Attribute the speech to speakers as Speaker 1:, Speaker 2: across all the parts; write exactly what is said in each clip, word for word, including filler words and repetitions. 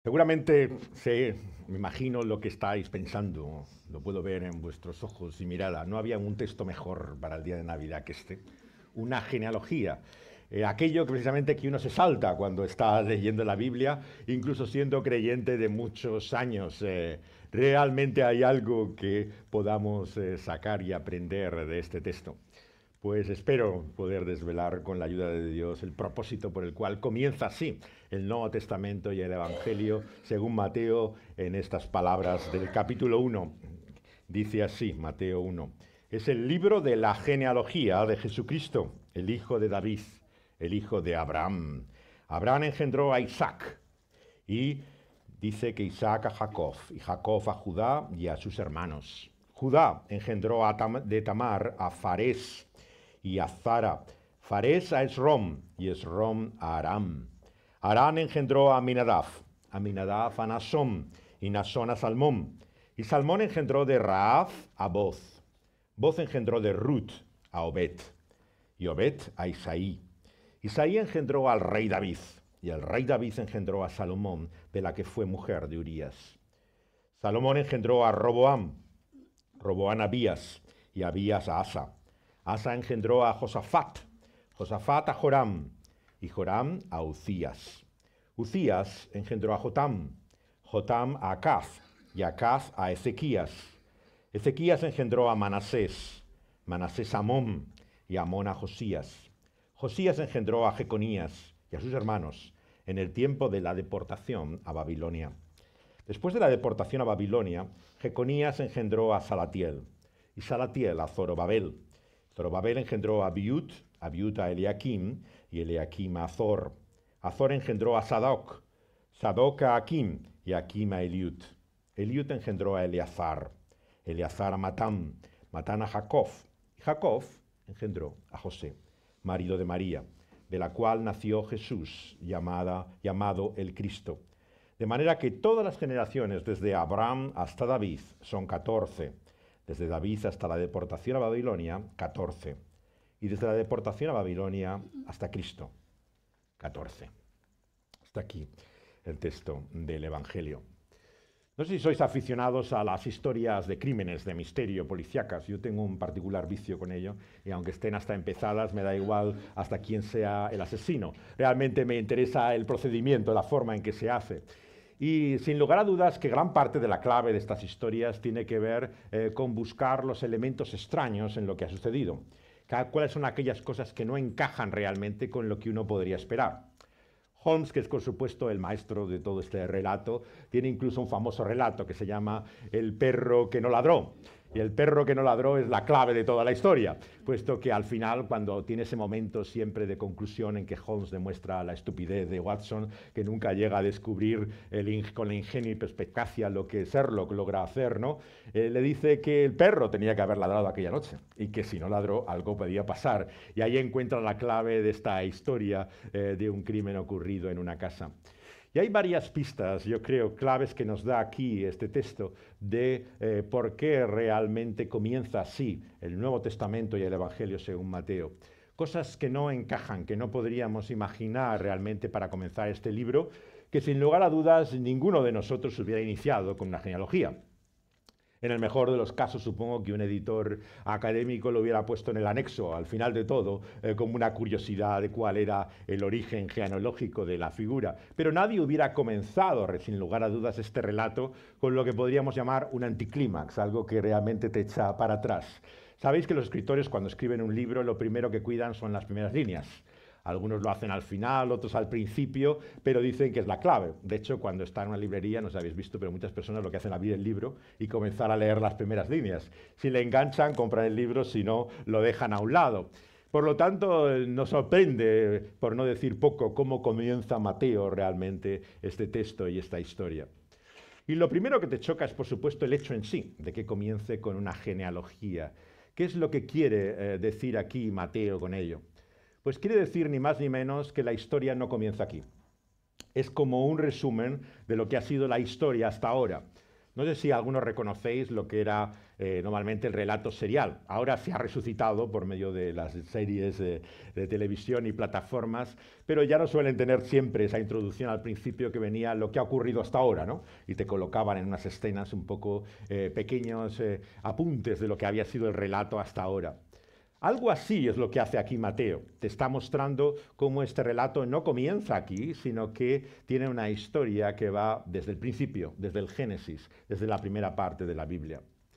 Speaker 1: Seguramente sé, me imagino lo que estáis pensando, lo puedo ver en vuestros ojos y mirada. No había un texto mejor para el día de Navidad que este, una genealogía. Eh, aquello que precisamente que uno se salta cuando está leyendo la Biblia, incluso siendo creyente de muchos años. Eh, realmente hay algo que podamos eh, sacar y aprender de este texto. Pues espero poder desvelar con la ayuda de Dios el propósito por el cual comienza así el Nuevo Testamento y el Evangelio según Mateo en estas palabras del capítulo uno. Dice así, Mateo uno. Es el libro de la genealogía de Jesucristo, el hijo de David, el hijo de Abraham. Abraham engendró a Isaac y dice que Isaac a Jacob y Jacob a Judá y a sus hermanos. Judá engendró a Tam- de Tamar a Farés y a Zara. Farés a Esrom y Esrom a Aram. Aram engendró a Aminadab, Aminadab a Nasón y Nasón a Salmón. Y Salmón engendró de Raab a Boz. Boz engendró de Ruth a Obed. Y Obed a Isaí. Isaí engendró al rey David. Y el rey David engendró a Salomón, de la que fue mujer de Urías. Salomón engendró a Roboam, Roboam a Abías, y Abías a Asa. Asa engendró a Josafat, Josafat a Joram, y Joram a Ucías. Ucías engendró a Jotam, Jotam a Acaz, y Acaz a Ezequías. Ezequías engendró a Manasés, Manasés a Amón, y Amón a Josías. Josías engendró a Jeconías y a sus hermanos en el tiempo de la deportación a Babilonia. Después de la deportación a Babilonia, Jeconías engendró a Salatiel, y Salatiel a Zorobabel. Zorobabel engendró a Abiud, Abiud a Eliakim, y Eliakim a Azor. Azor engendró a Sadoc, Sadoc a Akim, y Akim a Eliud. Eliud engendró a Eleazar, Eleazar a Matán, Matán a Jacob, y Jacob engendró a José, marido de María, de la cual nació Jesús, llamada, llamado el Cristo. De manera que todas las generaciones, desde Abraham hasta David, son catorce. Desde David hasta la deportación a Babilonia, catorce. Y desde la deportación a Babilonia hasta Cristo, catorce. Hasta aquí el texto del Evangelio. No sé si sois aficionados a las historias de crímenes, de misterio, policíacas. Yo tengo un particular vicio con ello y aunque estén hasta empezadas, me da igual hasta quién sea el asesino. Realmente me interesa el procedimiento, la forma en que se hace. Y sin lugar a dudas que gran parte de la clave de estas historias tiene que ver eh, con buscar los elementos extraños en lo que ha sucedido. ¿Cuáles son aquellas cosas que no encajan realmente con lo que uno podría esperar? Holmes, que es por supuesto el maestro de todo este relato, tiene incluso un famoso relato que se llama El perro que no ladró. Y el perro que no ladró es la clave de toda la historia, puesto que al final, cuando tiene ese momento siempre de conclusión en que Holmes demuestra la estupidez de Watson, que nunca llega a descubrir el, con la ingenio y perspicacia lo que Sherlock logra hacer, ¿no? Eh, le dice que el perro tenía que haber ladrado aquella noche y que si no ladró algo podía pasar. Y ahí encuentra la clave de esta historia eh, de un crimen ocurrido en una casa. Y hay varias pistas, yo creo, claves que nos da aquí este texto de eh, por qué realmente comienza así el Nuevo Testamento y el Evangelio según Mateo. Cosas que no encajan, que no podríamos imaginar realmente para comenzar este libro, que sin lugar a dudas ninguno de nosotros hubiera iniciado con una genealogía. En el mejor de los casos, supongo que un editor académico lo hubiera puesto en el anexo, al final de todo, eh, como una curiosidad de cuál era el origen genealógico de la figura. Pero nadie hubiera comenzado, sin lugar a dudas, este relato con lo que podríamos llamar un anticlímax, algo que realmente te echa para atrás. Sabéis que los escritores, cuando escriben un libro, lo primero que cuidan son las primeras líneas. Algunos lo hacen al final, otros al principio, pero dicen que es la clave. De hecho, cuando está en una librería, no os habéis visto, pero muchas personas lo que hacen es abrir el libro y comenzar a leer las primeras líneas. Si le enganchan, compran el libro, si no, lo dejan a un lado. Por lo tanto, nos sorprende, por no decir poco, cómo comienza Mateo realmente este texto y esta historia. Y lo primero que te choca es, por supuesto, el hecho en sí, de que comience con una genealogía. ¿Qué es lo que quiere eh, decir aquí Mateo con ello? Pues quiere decir ni más ni menos que la historia no comienza aquí. Es como un resumen de lo que ha sido la historia hasta ahora. No sé si algunos reconocéis lo que era eh, normalmente el relato serial. Ahora se ha resucitado por medio de las series eh, de televisión y plataformas, pero ya no suelen tener siempre esa introducción al principio que venía lo que ha ocurrido hasta ahora, ¿no? Y te colocaban en unas escenas un poco eh, pequeños eh, apuntes de lo que había sido el relato hasta ahora. Algo así es lo que hace aquí Mateo. Te está mostrando cómo este relato no comienza aquí, sino que tiene una historia que va desde el principio, desde el Génesis, desde la primera parte de la Biblia.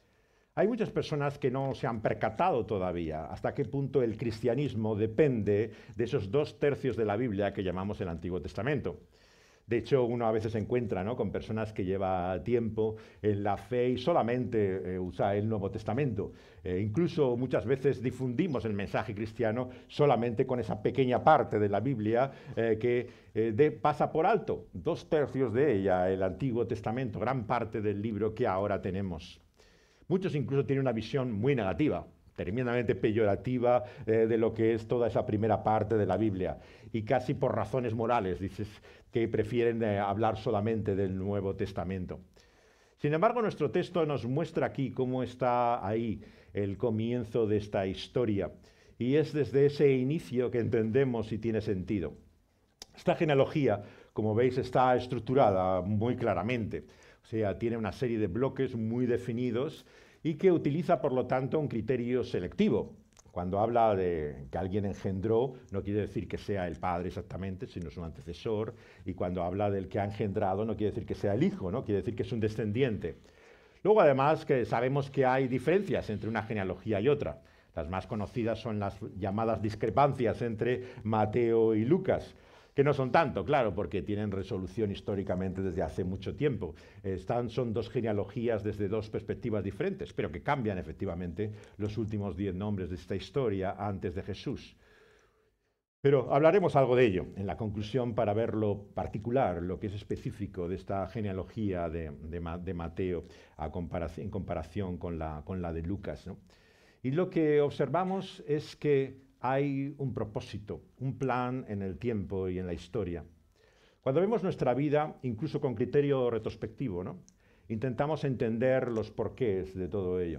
Speaker 1: Hay muchas personas que no se han percatado todavía hasta qué punto el cristianismo depende de esos dos tercios de la Biblia que llamamos el Antiguo Testamento. De hecho, uno a veces se encuentra, ¿no?, con personas que llevan tiempo en la fe y solamente eh, usa el Nuevo Testamento. Eh, incluso muchas veces difundimos el mensaje cristiano solamente con esa pequeña parte de la Biblia eh, que eh, de, pasa por alto, dos tercios de ella, el Antiguo Testamento, gran parte del libro que ahora tenemos. Muchos incluso tienen una visión muy negativa, tremendamente peyorativa eh, de lo que es toda esa primera parte de la Biblia. Y casi por razones morales, dices, que prefieren eh, hablar solamente del Nuevo Testamento. Sin embargo, nuestro texto nos muestra aquí cómo está ahí el comienzo de esta historia. Y es desde ese inicio que entendemos si tiene sentido. Esta genealogía, como veis, está estructurada muy claramente. O sea, tiene una serie de bloques muy definidos y que utiliza, por lo tanto, un criterio selectivo. Cuando habla de que alguien engendró, no quiere decir que sea el padre exactamente, sino su antecesor. Y cuando habla del que ha engendrado, no quiere decir que sea el hijo, ¿no? Quiere decir que es un descendiente. Luego, además, que sabemos que hay diferencias entre una genealogía y otra. Las más conocidas son las llamadas discrepancias entre Mateo y Lucas, que no son tanto, claro, porque tienen resolución históricamente desde hace mucho tiempo. Están, son dos genealogías desde dos perspectivas diferentes, pero que cambian efectivamente los últimos diez nombres de esta historia antes de Jesús. Pero hablaremos algo de ello en la conclusión para ver lo particular, lo que es específico de esta genealogía de, de, de Mateo a comparación, en comparación con la, con la de Lucas, ¿no? Y lo que observamos es que hay un propósito, un plan en el tiempo y en la historia. Cuando vemos nuestra vida, incluso con criterio retrospectivo, ¿no?, intentamos entender los porqués de todo ello.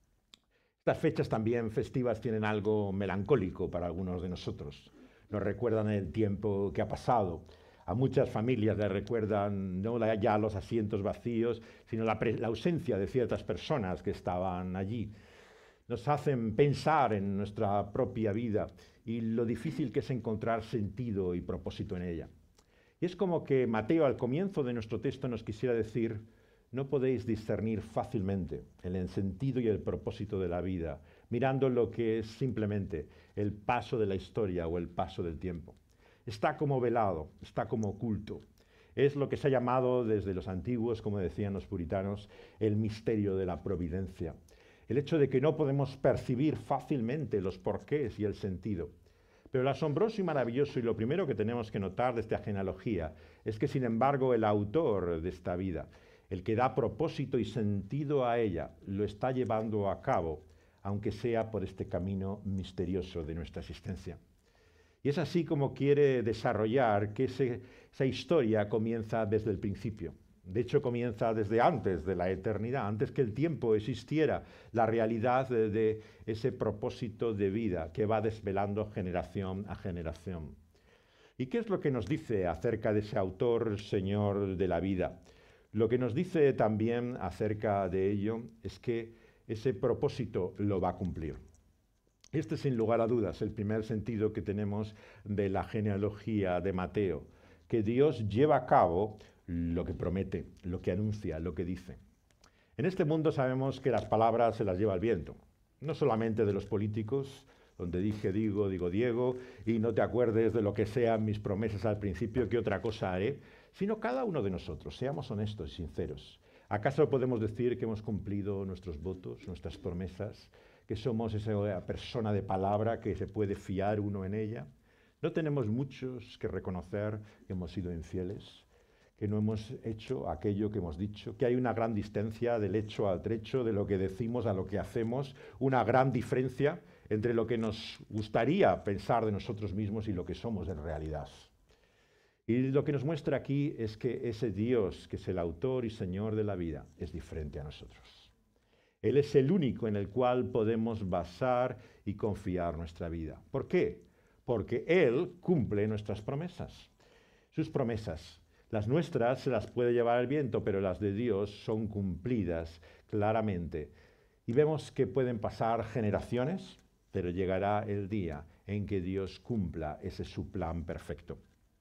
Speaker 1: Estas fechas también festivas tienen algo melancólico para algunos de nosotros. Nos recuerdan el tiempo que ha pasado. A muchas familias les recuerdan no ya los asientos vacíos, sino la, la ausencia de ciertas personas que estaban allí. Nos hacen pensar en nuestra propia vida y lo difícil que es encontrar sentido y propósito en ella. Y es como que Mateo al comienzo de nuestro texto nos quisiera decir: no podéis discernir fácilmente el sentido y el propósito de la vida, mirando lo que es simplemente el paso de la historia o el paso del tiempo. Está como velado, está como oculto. Es lo que se ha llamado desde los antiguos, como decían los puritanos, el misterio de la providencia. El hecho de que no podemos percibir fácilmente los porqués y el sentido. Pero lo asombroso y maravilloso, y lo primero que tenemos que notar de esta genealogía, es que, sin embargo, el autor de esta vida, el que da propósito y sentido a ella, lo está llevando a cabo, aunque sea por este camino misterioso de nuestra existencia. Y es así como quiere desarrollar que ese, esa historia comienza desde el principio. De hecho, comienza desde antes de la eternidad, antes que el tiempo existiera, la realidad de, de ese propósito de vida que va desvelando generación a generación. ¿Y qué es lo que nos dice acerca de ese autor, Señor de la vida? Lo que nos dice también acerca de ello es que ese propósito lo va a cumplir. Este, sin lugar a dudas, es el primer sentido que tenemos de la genealogía de Mateo, que Dios lleva a cabo lo que promete, lo que anuncia, lo que dice. En este mundo sabemos que las palabras se las lleva el viento, no solamente de los políticos, donde dije, digo, digo, Diego, y no te acuerdes de lo que sean mis promesas al principio, que otra cosa haré, sino cada uno de nosotros, seamos honestos y sinceros. ¿Acaso podemos decir que hemos cumplido nuestros votos, nuestras promesas, que somos esa persona de palabra que se puede fiar uno en ella? ¿No tenemos muchos que reconocer que hemos sido infieles? Que no hemos hecho aquello que hemos dicho, que hay una gran distancia del hecho al trecho, de lo que decimos a lo que hacemos, una gran diferencia entre lo que nos gustaría pensar de nosotros mismos y lo que somos en realidad. Y lo que nos muestra aquí es que ese Dios, que es el autor y Señor de la vida, es diferente a nosotros. Él es el único en el cual podemos basar y confiar nuestra vida. ¿Por qué? Porque Él cumple nuestras promesas. Sus promesas, las nuestras se las puede llevar el viento, pero las de Dios son cumplidas claramente. Y vemos que pueden pasar generaciones, pero llegará el día en que Dios cumpla ese su plan perfecto.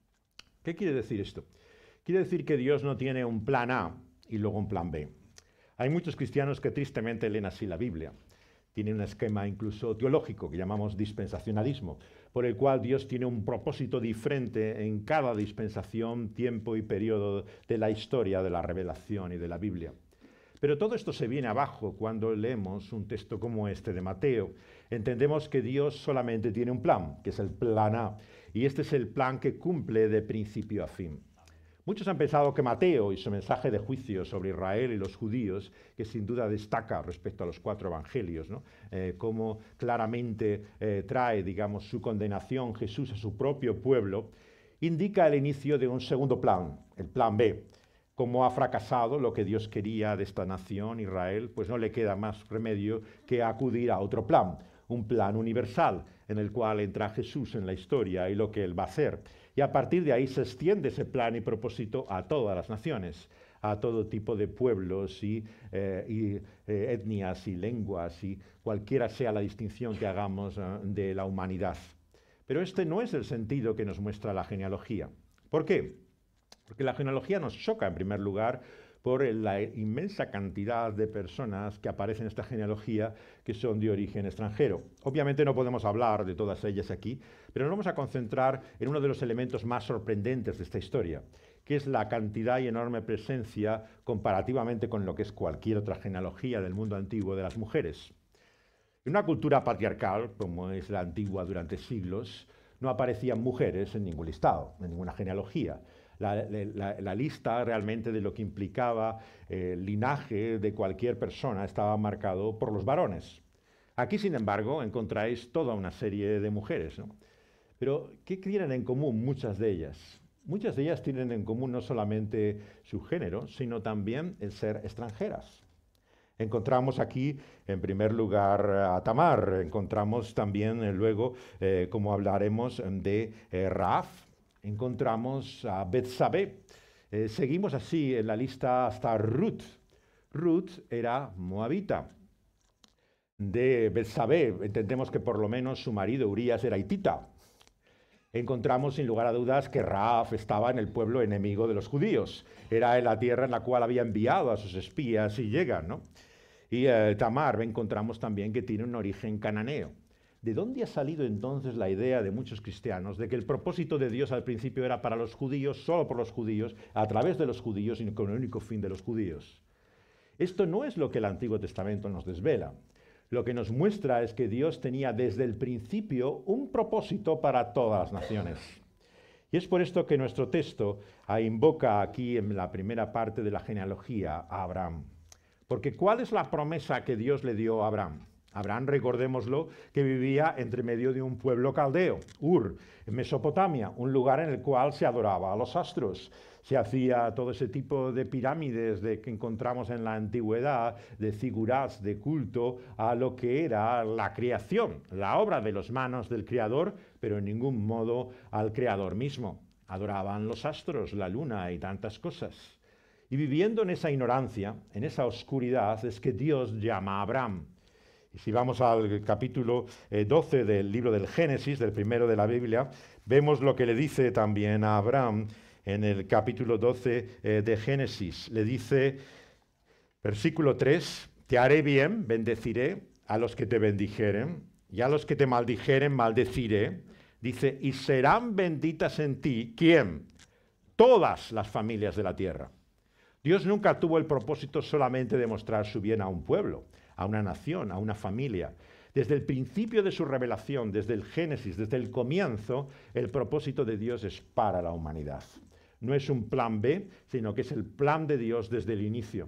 Speaker 1: ¿Qué quiere decir esto? Quiere decir que Dios no tiene un plan A y luego un plan B. Hay muchos cristianos que tristemente leen así la Biblia. Tienen un esquema incluso teológico que llamamos dispensacionalismo, por el cual Dios tiene un propósito diferente en cada dispensación, tiempo y periodo de la historia de la revelación y de la Biblia. Pero todo esto se viene abajo cuando leemos un texto como este de Mateo. Entendemos que Dios solamente tiene un plan, que es el plan A, y este es el plan que cumple de principio a fin. Muchos han pensado que Mateo y su mensaje de juicio sobre Israel y los judíos, que sin duda destaca respecto a los cuatro evangelios, ¿no? eh, cómo claramente eh, trae, digamos, su condenación Jesús a su propio pueblo, indica el inicio de un segundo plan, el plan B. Como ha fracasado lo que Dios quería de esta nación, Israel, pues no le queda más remedio que acudir a otro plan, un plan universal, en el cual entra Jesús en la historia y lo que Él va a hacer. Y a partir de ahí se extiende ese plan y propósito a todas las naciones, a todo tipo de pueblos y, eh, y eh, etnias y lenguas y cualquiera sea la distinción que hagamos eh, de la humanidad. Pero este no es el sentido que nos muestra la genealogía. ¿Por qué? Porque la genealogía nos choca, en primer lugar, por la inmensa cantidad de personas que aparecen en esta genealogía que son de origen extranjero. Obviamente no podemos hablar de todas ellas aquí, pero nos vamos a concentrar en uno de los elementos más sorprendentes de esta historia, que es la cantidad y enorme presencia, comparativamente con lo que es cualquier otra genealogía del mundo antiguo, de las mujeres. En una cultura patriarcal, como es la antigua durante siglos, no aparecían mujeres en ningún listado, en ninguna genealogía. La, la, la lista realmente de lo que implicaba eh, el linaje de cualquier persona estaba marcado por los varones. Aquí, sin embargo, encontráis toda una serie de mujeres, ¿no? Pero, ¿qué tienen en común muchas de ellas? Muchas de ellas tienen en común no solamente su género, sino también el ser extranjeras. Encontramos aquí, en primer lugar, a Tamar. Encontramos también, eh, luego, eh, como hablaremos, de eh, Rahab. Encontramos a Betsabé. Eh, seguimos así en la lista hasta Ruth. Ruth era moabita. De Betsabé entendemos que por lo menos su marido Urías era hitita. Encontramos sin lugar a dudas que Rahab estaba en el pueblo enemigo de los judíos. Era en la tierra en la cual había enviado a sus espías y llegan, ¿no? Y eh, Tamar encontramos también que tiene un origen cananeo. ¿De dónde ha salido entonces la idea de muchos cristianos de que el propósito de Dios al principio era para los judíos, solo por los judíos, a través de los judíos y con el único fin de los judíos? Esto no es lo que el Antiguo Testamento nos desvela. Lo que nos muestra es que Dios tenía desde el principio un propósito para todas las naciones. Y es por esto que nuestro texto invoca aquí en la primera parte de la genealogía a Abraham. Porque ¿cuál es la promesa que Dios le dio a Abraham? Abraham, recordémoslo, que vivía entre medio de un pueblo caldeo, Ur, en Mesopotamia, un lugar en el cual se adoraba a los astros. Se hacía todo ese tipo de pirámides de, que encontramos en la antigüedad, de figuras de culto a lo que era la creación, la obra de las manos del Creador, pero en ningún modo al Creador mismo. Adoraban los astros, la luna y tantas cosas. Y viviendo en esa ignorancia, en esa oscuridad, es que Dios llama a Abraham. Y si vamos al capítulo eh, doce del libro del Génesis, del primero de la Biblia, vemos lo que le dice también a Abraham en el capítulo doce eh, de Génesis. Le dice, versículo tres, te haré bien, bendeciré a los que te bendijeren, y a los que te maldijeren, maldeciré. Dice, y serán benditas en ti, ¿quién? Todas las familias de la tierra. Dios nunca tuvo el propósito solamente de mostrar su bien a un pueblo, a una nación, a una familia. Desde el principio de su revelación, desde el Génesis, desde el comienzo, el propósito de Dios es para la humanidad. No es un plan B, sino que es el plan de Dios desde el inicio.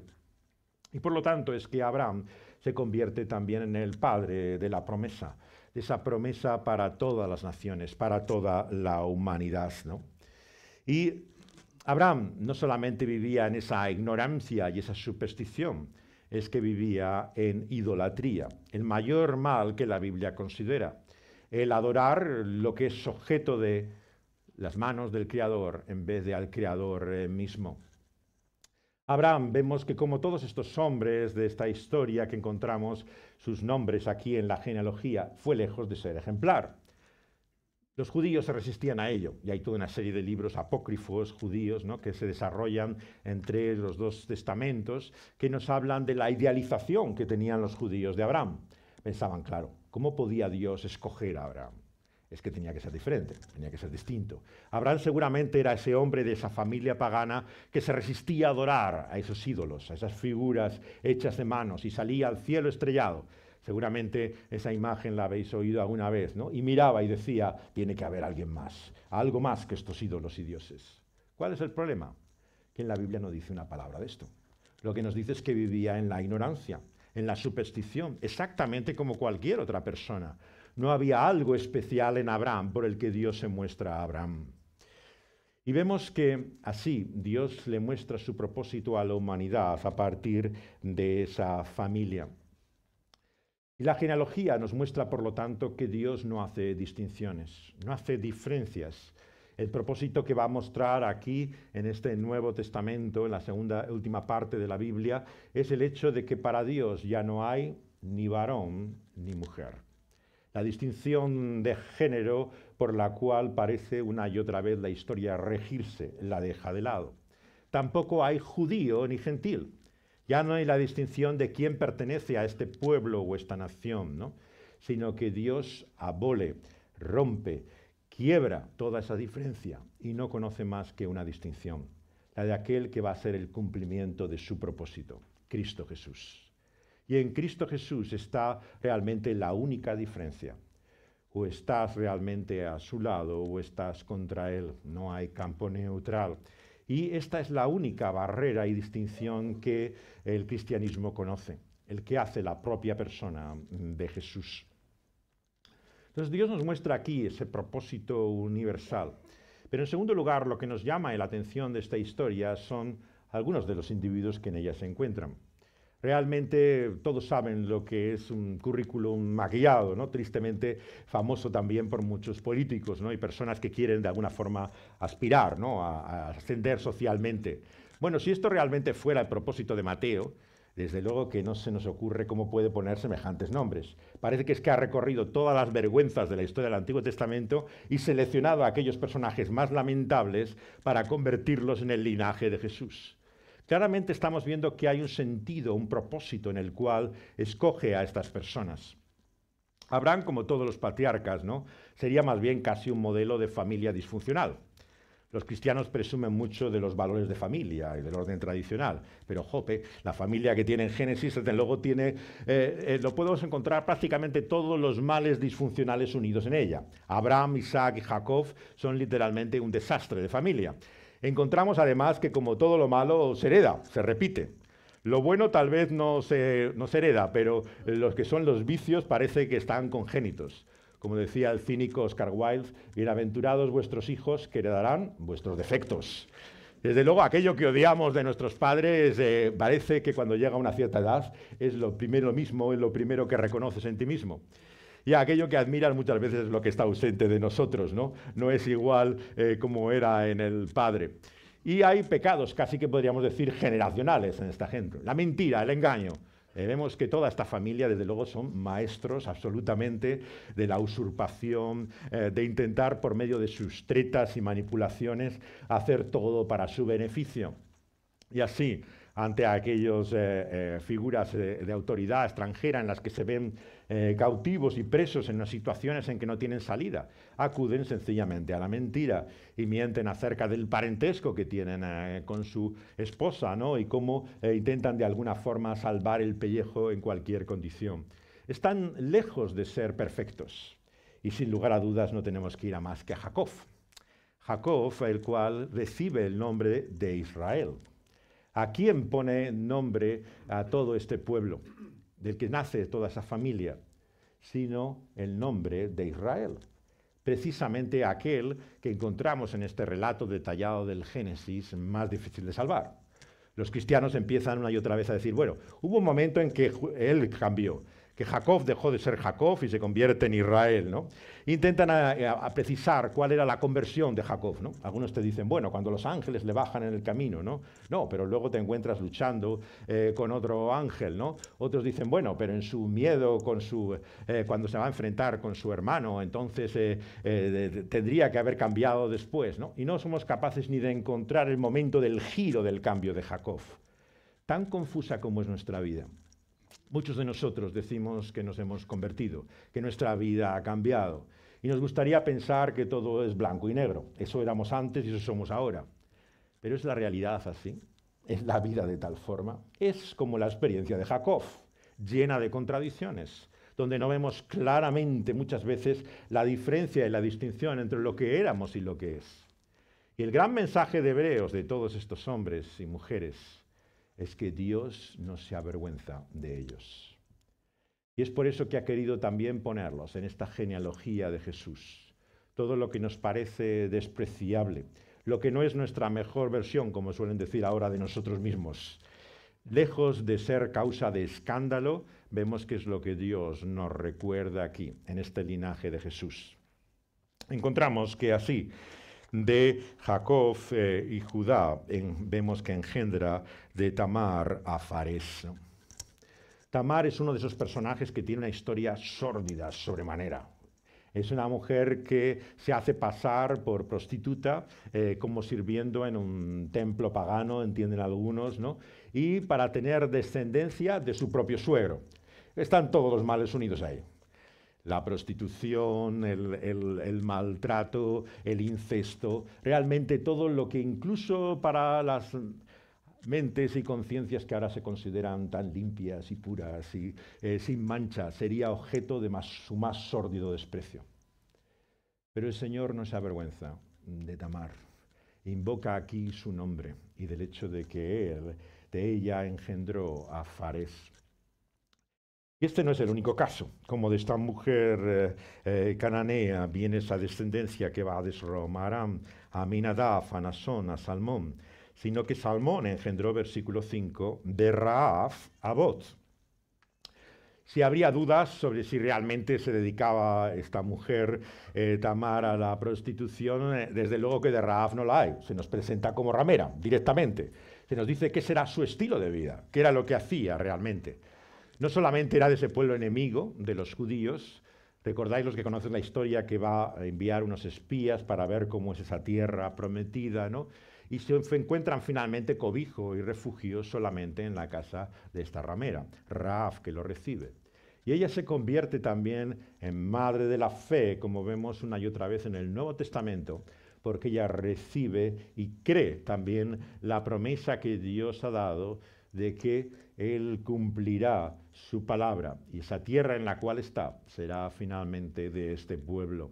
Speaker 1: Y por lo tanto es que Abraham se convierte también en el padre de la promesa, de esa promesa para todas las naciones, para toda la humanidad, ¿no? Y Abraham no solamente vivía en esa ignorancia y esa superstición, es que vivía en idolatría, el mayor mal que la Biblia considera, el adorar lo que es objeto de las manos del Creador en vez de al Creador eh, mismo. Abraham, vemos que como todos estos hombres de esta historia que encontramos sus nombres aquí en la genealogía, fue lejos de ser ejemplar. Los judíos se resistían a ello, y hay toda una serie de libros apócrifos judíos, ¿no?, que se desarrollan entre los dos testamentos, que nos hablan de la idealización que tenían los judíos de Abraham. Pensaban, claro, ¿cómo podía Dios escoger a Abraham? Es que tenía que ser diferente, tenía que ser distinto. Abraham seguramente era ese hombre de esa familia pagana que se resistía a adorar a esos ídolos, a esas figuras hechas de manos, y salía al cielo estrellado. Seguramente esa imagen la habéis oído alguna vez, ¿no? Y miraba y decía, tiene que haber alguien más, algo más que estos ídolos y dioses. ¿Cuál es el problema? Que en la Biblia no dice una palabra de esto. Lo que nos dice es que vivía en la ignorancia, en la superstición, exactamente como cualquier otra persona. No había algo especial en Abraham por el que Dios se muestra a Abraham. Y vemos que así Dios le muestra su propósito a la humanidad a partir de esa familia. Y la genealogía nos muestra, por lo tanto, que Dios no hace distinciones, no hace diferencias. El propósito que va a mostrar aquí en este Nuevo Testamento, en la segunda última parte de la Biblia, es el hecho de que para Dios ya no hay ni varón ni mujer. La distinción de género por la cual parece una y otra vez la historia regirse, la deja de lado. Tampoco hay judío ni gentil. Ya no hay la distinción de quién pertenece a este pueblo o esta nación, ¿no?, sino que Dios abole, rompe, quiebra toda esa diferencia y no conoce más que una distinción, la de aquel que va a ser el cumplimiento de su propósito, Cristo Jesús. Y en Cristo Jesús está realmente la única diferencia. O estás realmente a su lado o estás contra él. No hay campo neutral. Y esta es la única barrera y distinción que el cristianismo conoce, el que hace la propia persona de Jesús. Entonces Dios nos muestra aquí ese propósito universal. Pero en segundo lugar, lo que nos llama la atención de esta historia son algunos de los individuos que en ella se encuentran. Realmente todos saben lo que es un currículum maquillado, ¿no?, tristemente famoso también por muchos políticos, ¿no?, y personas que quieren de alguna forma aspirar, ¿no?, a, a ascender socialmente. Bueno, si esto realmente fuera el propósito de Mateo, desde luego que no se nos ocurre cómo puede poner semejantes nombres. Parece que es que ha recorrido todas las vergüenzas de la historia del Antiguo Testamento y seleccionado a aquellos personajes más lamentables para convertirlos en el linaje de Jesús. Claramente estamos viendo que hay un sentido, un propósito en el cual escoge a estas personas. Abraham, como todos los patriarcas, ¿no?, sería más bien casi un modelo de familia disfuncional. Los cristianos presumen mucho de los valores de familia y del orden tradicional, pero Jope, la familia que tiene en Génesis, desde luego tiene, eh, eh, lo podemos encontrar prácticamente todos los males disfuncionales unidos en ella. Abraham, Isaac y Jacob son literalmente un desastre de familia. Encontramos además que como todo lo malo se hereda, se repite. Lo bueno tal vez no se, no se hereda, pero los que son los vicios parece que están congénitos. Como decía el cínico Oscar Wilde, bienaventurados vuestros hijos que heredarán vuestros defectos. Desde luego, aquello que odiamos de nuestros padres eh, parece que cuando llega a una cierta edad es lo primero mismo, es lo primero que reconoces en ti mismo. Y aquello que admiras muchas veces es lo que está ausente de nosotros, ¿no? No es igual eh, como era en el padre. Y hay pecados, casi que podríamos decir, generacionales en esta gente. La mentira, el engaño. Eh, vemos que toda esta familia, desde luego, son maestros absolutamente de la usurpación, eh, de intentar, por medio de sus tretas y manipulaciones, hacer todo para su beneficio. Y así, ante aquellas eh, eh, figuras eh, de autoridad extranjera en las que se ven eh, cautivos y presos en unas situaciones en que no tienen salida, acuden sencillamente a la mentira y mienten acerca del parentesco que tienen eh, con su esposa, ¿no?, y cómo eh, intentan de alguna forma salvar el pellejo en cualquier condición. Están lejos de ser perfectos y sin lugar a dudas no tenemos que ir a más que a Jacob. Jacob, el cual recibe el nombre de Israel. ¿A quién pone nombre a todo este pueblo, del que nace toda esa familia? Sino el nombre de Israel. precisamente aquel que encontramos en este relato detallado del Génesis más difícil de salvar. Los cristianos empiezan una y otra vez a decir, bueno, hubo un momento en que él cambió, que Jacob dejó de ser Jacob y se convierte en Israel, ¿no? Intentan a, a, a precisar cuál era la conversión de Jacob, ¿no? Algunos te dicen, bueno, cuando los ángeles le bajan en el camino, ¿no? No, pero luego te encuentras luchando eh, con otro ángel, ¿no? Otros dicen, bueno, pero en su miedo, con su, eh, cuando se va a enfrentar con su hermano, entonces eh, eh, de, tendría que haber cambiado después, ¿no? Y no somos capaces ni de encontrar el momento del giro del cambio de Jacob. Tan confusa como es nuestra vida. Muchos de nosotros decimos que nos hemos convertido, que nuestra vida ha cambiado. Y nos gustaría pensar que todo es blanco y negro. Eso éramos antes y eso somos ahora. Pero ¿es la realidad así? ¿Es la vida de tal forma? Es como la experiencia de Jacob, llena de contradicciones, donde no vemos claramente muchas veces la diferencia y la distinción entre lo que éramos y lo que es. Y el gran mensaje de Hebreos de todos estos hombres y mujeres es que Dios no se avergüenza de ellos. Y es por eso que ha querido también ponerlos en esta genealogía de Jesús. Todo lo que nos parece despreciable, lo que no es nuestra mejor versión, como suelen decir ahora de nosotros mismos, lejos de ser causa de escándalo, vemos que es lo que Dios nos recuerda aquí, en este linaje de Jesús. Encontramos que así, de Jacob eh, y Judá, en, vemos que engendra de Tamar a Fares. Tamar es uno de esos personajes que tiene una historia sórdida sobremanera. Es una mujer que se hace pasar por prostituta, eh, como sirviendo en un templo pagano, entienden algunos, ¿no? Y para tener descendencia de su propio suegro. Están todos los males unidos ahí. La prostitución, el, el, el maltrato, el incesto, realmente todo lo que incluso para las mentes y conciencias que ahora se consideran tan limpias y puras y eh, sin mancha, sería objeto de más, su más sórdido desprecio. Pero el Señor no se avergüenza de Tamar. Invoca aquí su nombre y del hecho de que él, de ella engendró a Fares. Y este no es el único caso. Como de esta mujer eh, eh, cananea viene esa descendencia que va desde Aram, a Aminadab, a Nasón, a Salmón, sino que Salmón engendró, versículo cinco, de Rahab a Bot. Si habría dudas sobre si realmente se dedicaba esta mujer, eh, Tamar, a la prostitución, eh, desde luego que de Rahab no la hay. Se nos presenta como ramera, directamente. Se nos dice qué será su estilo de vida, qué era lo que hacía realmente. No solamente era de ese pueblo enemigo de los judíos, recordáis los que conocen la historia que va a enviar unos espías para ver cómo es esa tierra prometida, ¿no? Y se encuentran finalmente cobijo y refugio solamente en la casa de esta ramera, Rahab, que lo recibe. Y ella se convierte también en madre de la fe, como vemos una y otra vez en el Nuevo Testamento, porque ella recibe y cree también la promesa que Dios ha dado de que Él cumplirá su palabra y esa tierra en la cual está será finalmente de este pueblo.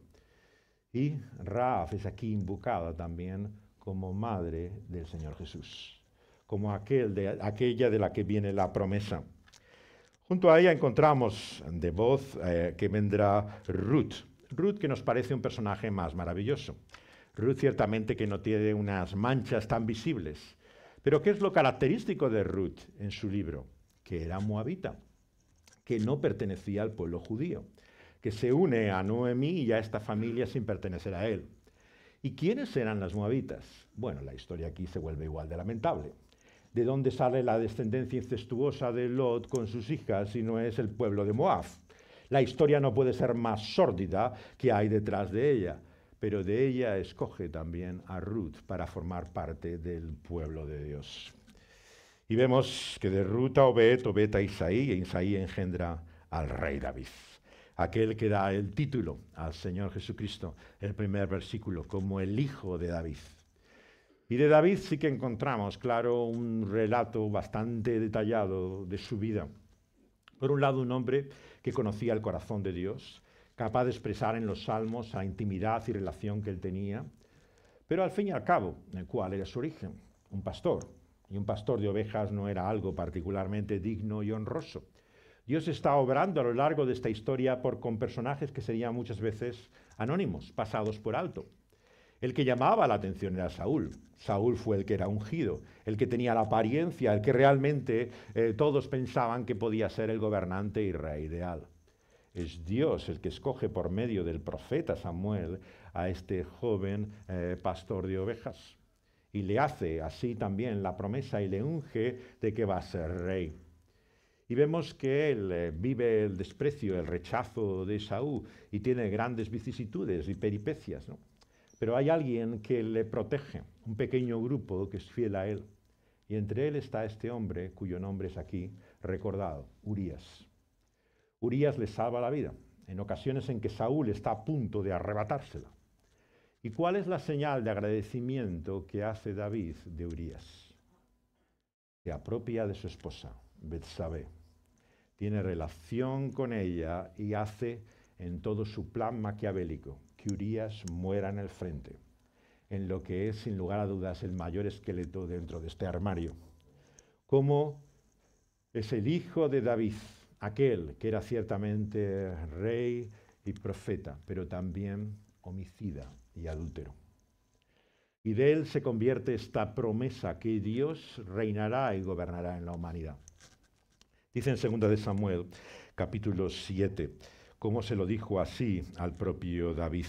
Speaker 1: Y Rahab es aquí invocada también como madre del Señor Jesús, como aquel de, aquella de la que viene la promesa. Junto a ella encontramos de voz eh, que vendrá Ruth. Ruth, que nos parece un personaje más maravilloso. Ruth ciertamente que no tiene unas manchas tan visibles. Pero ¿qué es lo característico de Ruth en su libro? Que era moabita, que no pertenecía al pueblo judío, que se une a Noemí y a esta familia sin pertenecer a él. ¿Y quiénes eran las moabitas? Bueno, la historia aquí se vuelve igual de lamentable. ¿De dónde sale la descendencia incestuosa de Lot con sus hijas si no es el pueblo de Moab? La historia no puede ser más sórdida que hay detrás de ella, pero de ella escoge también a Ruth para formar parte del pueblo de Dios. Y vemos que de Ruth a Obed, Obed a Isaí, y Isaí engendra al rey David, aquel que da el título al Señor Jesucristo, el primer versículo, como el hijo de David. Y de David sí que encontramos, claro, un relato bastante detallado de su vida. Por un lado, un hombre que conocía el corazón de Dios, capaz de expresar en los salmos la intimidad y relación que él tenía, pero al fin y al cabo, ¿cuál era su origen? Un pastor. Y un pastor de ovejas no era algo particularmente digno y honroso. Dios está obrando a lo largo de esta historia por, con personajes que serían muchas veces anónimos, pasados por alto. El que llamaba la atención era Saúl. Saúl fue el que era ungido, el que tenía la apariencia, el que realmente eh, todos pensaban que podía ser el gobernante y rey ideal. Es Dios el que escoge por medio del profeta Samuel a este joven eh, pastor de ovejas. Y le hace así también la promesa y le unge de que va a ser rey. Y vemos que él eh, vive el desprecio, el rechazo de Saúl y tiene grandes vicisitudes y peripecias, ¿no? Pero hay alguien que le protege, un pequeño grupo que es fiel a él. Y entre él está este hombre, cuyo nombre es aquí recordado, Urías. Urías le salva la vida, en ocasiones en que Saúl está a punto de arrebatársela. ¿Y cuál es la señal de agradecimiento que hace David de Urías? Se apropia de su esposa, Betsabé. Tiene relación con ella y hace en todo su plan maquiavélico que Urías muera en el frente, en lo que es sin lugar a dudas el mayor esqueleto dentro de este armario. Como es el hijo de David, aquel que era ciertamente rey y profeta, pero también homicida y adúltero. Y de él se convierte esta promesa que Dios reinará y gobernará en la humanidad. Dice en segunda de Samuel, capítulo siete, cómo se lo dijo así al propio David.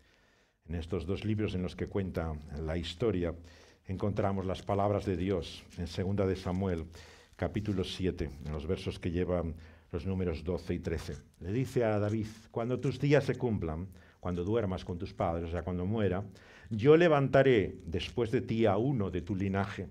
Speaker 1: En estos dos libros en los que cuenta la historia, encontramos las palabras de Dios en segunda de Samuel, capítulo siete, en los versos que llevan los números doce y trece. Le dice a David, cuando tus días se cumplan, cuando duermas con tus padres, o sea, cuando muera, yo levantaré después de ti a uno de tu linaje,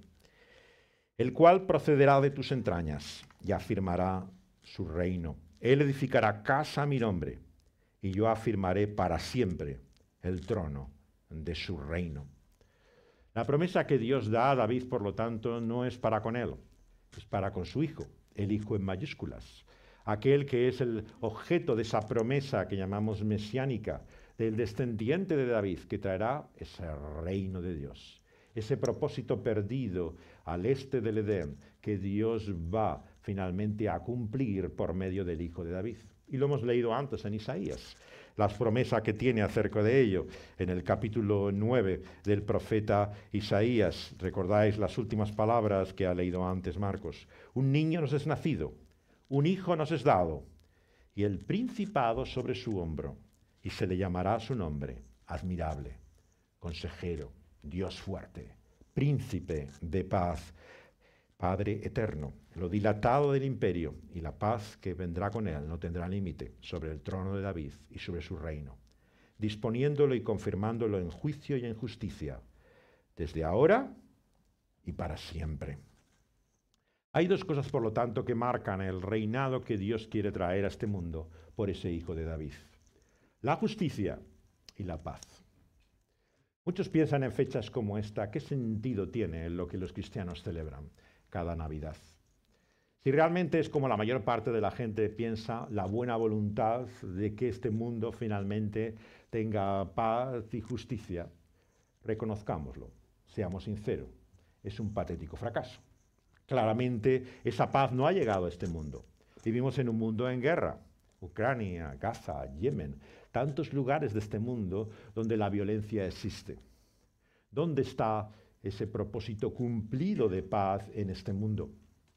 Speaker 1: el cual procederá de tus entrañas y afirmará su reino. Él edificará casa a mi nombre, y yo afirmaré para siempre el trono de su reino. La promesa que Dios da a David, por lo tanto, no es para con él, es para con su hijo, el hijo en mayúsculas, aquel que es el objeto de esa promesa que llamamos mesiánica, del descendiente de David, que traerá ese reino de Dios, ese propósito perdido al este del Edén, que Dios va finalmente a cumplir por medio del hijo de David. Y lo hemos leído antes en Isaías, las promesas que tiene acerca de ello en el capítulo nueve del profeta Isaías. Recordáis las últimas palabras que ha leído antes Marcos. Un niño nos es nacido, un hijo nos es dado, y el principado sobre su hombro, y se le llamará su nombre, admirable, consejero, Dios fuerte, príncipe de paz, Padre eterno. Lo dilatado del imperio y la paz que vendrá con él no tendrá límite sobre el trono de David y sobre su reino, disponiéndolo y confirmándolo en juicio y en justicia, desde ahora y para siempre. Hay dos cosas, por lo tanto, que marcan el reinado que Dios quiere traer a este mundo por ese hijo de David: la justicia y la paz. Muchos piensan en fechas como esta, ¿qué sentido tiene lo que los cristianos celebran cada Navidad? Si realmente es como la mayor parte de la gente piensa, la buena voluntad de que este mundo finalmente tenga paz y justicia, reconozcámoslo, seamos sinceros, es un patético fracaso. Claramente esa paz no ha llegado a este mundo. Vivimos en un mundo en guerra. Ucrania, Gaza, Yemen, tantos lugares de este mundo donde la violencia existe. ¿Dónde está ese propósito cumplido de paz en este mundo?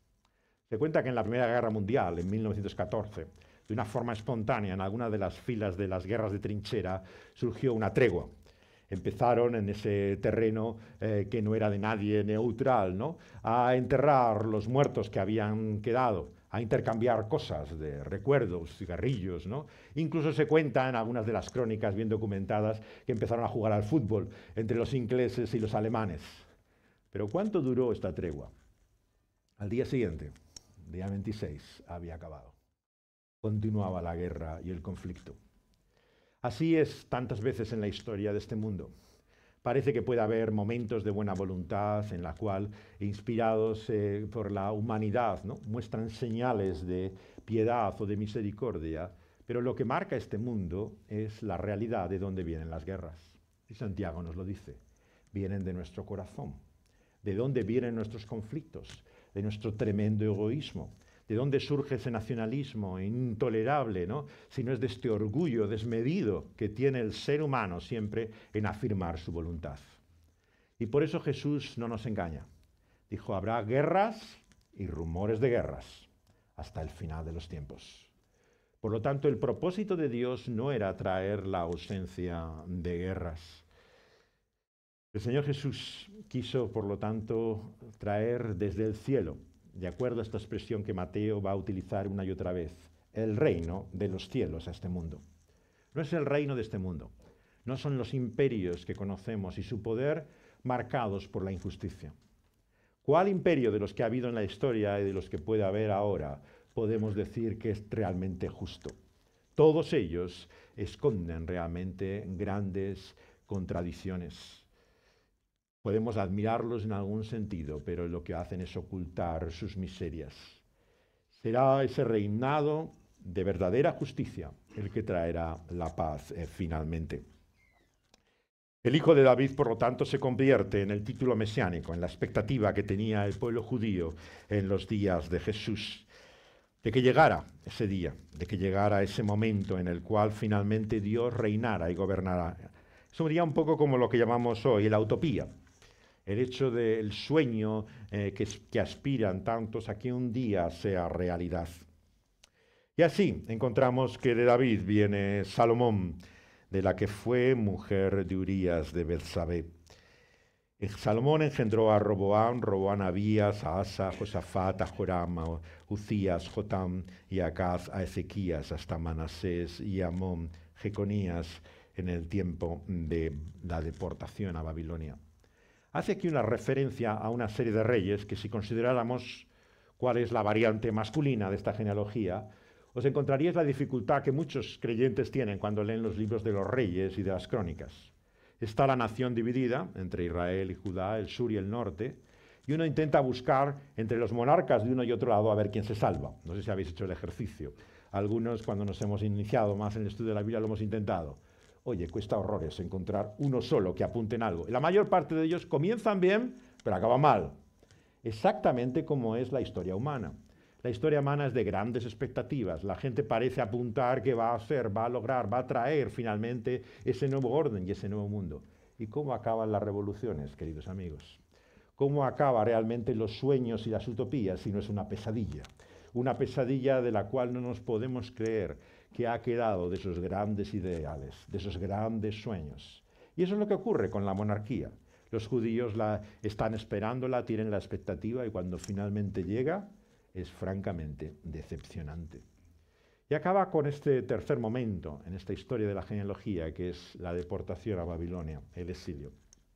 Speaker 1: Se cuenta que en la Primera Guerra Mundial, en mil novecientos catorce, de una forma espontánea, en alguna de las filas de las guerras de trinchera, surgió una tregua. Empezaron en ese terreno eh, que no era de nadie neutral, ¿no?, a enterrar los muertos que habían quedado, a intercambiar cosas de recuerdos, cigarrillos, ¿no? Incluso se cuenta en algunas de las crónicas bien documentadas que empezaron a jugar al fútbol entre los ingleses y los alemanes. Pero ¿cuánto duró esta tregua? Al día siguiente, día veintiséis, había acabado. Continuaba la guerra y el conflicto. Así es tantas veces en la historia de este mundo. Parece que puede haber momentos de buena voluntad en la cual, inspirados eh, por la humanidad, ¿no?, muestran señales de piedad o de misericordia, pero lo que marca este mundo es la realidad de dónde vienen las guerras. Y Santiago nos lo dice, vienen de nuestro corazón. ¿De dónde vienen nuestros conflictos? De nuestro tremendo egoísmo, ¿De dónde surge ese nacionalismo intolerable, ¿no? Si no es de este orgullo desmedido que tiene el ser humano siempre en afirmar su voluntad. Y por eso Jesús no nos engaña. Dijo, habrá guerras y rumores de guerras hasta el final de los tiempos. Por lo tanto, el propósito de Dios no era traer la ausencia de guerras. El Señor Jesús quiso, por lo tanto, traer desde el cielo, de acuerdo a esta expresión que Mateo va a utilizar una y otra vez, el reino de los cielos a este mundo. No es el reino de este mundo, no son los imperios que conocemos y su poder marcados por la injusticia. ¿Cuál imperio de los que ha habido en la historia y de los que puede haber ahora podemos decir que es realmente justo? Todos ellos esconden realmente grandes contradicciones. Podemos admirarlos en algún sentido, pero lo que hacen es ocultar sus miserias. Será ese reinado de verdadera justicia el que traerá la paz eh, finalmente. El Hijo de David, por lo tanto, se convierte en el título mesiánico, en la expectativa que tenía el pueblo judío en los días de Jesús, de que llegara ese día, de que llegara ese momento en el cual finalmente Dios reinara y gobernara. Eso sería un poco como lo que llamamos hoy la utopía. El hecho del sueño eh, que, que aspiran tantos a que un día sea realidad. Y así encontramos que de David viene Salomón, de la que fue mujer de Urías de Betsabé. Salomón engendró a Roboam, Roboam a Abías, a Asa, a Josafat, a Joram, a Uzías, Jotam y a Acaz, a Ezequías, hasta Manasés y Amón, Jeconías, en el tiempo de la deportación a Babilonia. Hace aquí una referencia a una serie de reyes que, si consideráramos cuál es la variante masculina de esta genealogía, os encontraríais la dificultad que muchos creyentes tienen cuando leen los libros de los reyes y de las crónicas. Está la nación dividida entre Israel y Judá, el sur y el norte, y uno intenta buscar entre los monarcas de uno y otro lado a ver quién se salva. No sé si habéis hecho el ejercicio. Algunos, cuando nos hemos iniciado más en el estudio de la Biblia, lo hemos intentado. Oye, cuesta horrores encontrar uno solo que apunte en algo. La mayor parte de ellos comienzan bien, pero acaban mal. Exactamente como es la historia humana. La historia humana es de grandes expectativas. La gente parece apuntar que va a hacer, va a lograr, va a traer finalmente ese nuevo orden y ese nuevo mundo. ¿Y cómo acaban las revoluciones, queridos amigos? ¿Cómo acaban realmente los sueños y las utopías si no es una pesadilla? Una pesadilla de la cual no nos podemos creer que ha quedado de esos grandes ideales, de esos grandes sueños. Y eso es lo que ocurre con la monarquía. Los judíos la están esperándola, tienen la expectativa y cuando finalmente llega es francamente decepcionante. Y acaba con este tercer momento en esta historia de la genealogía, que es la deportación a Babilonia, el exilio.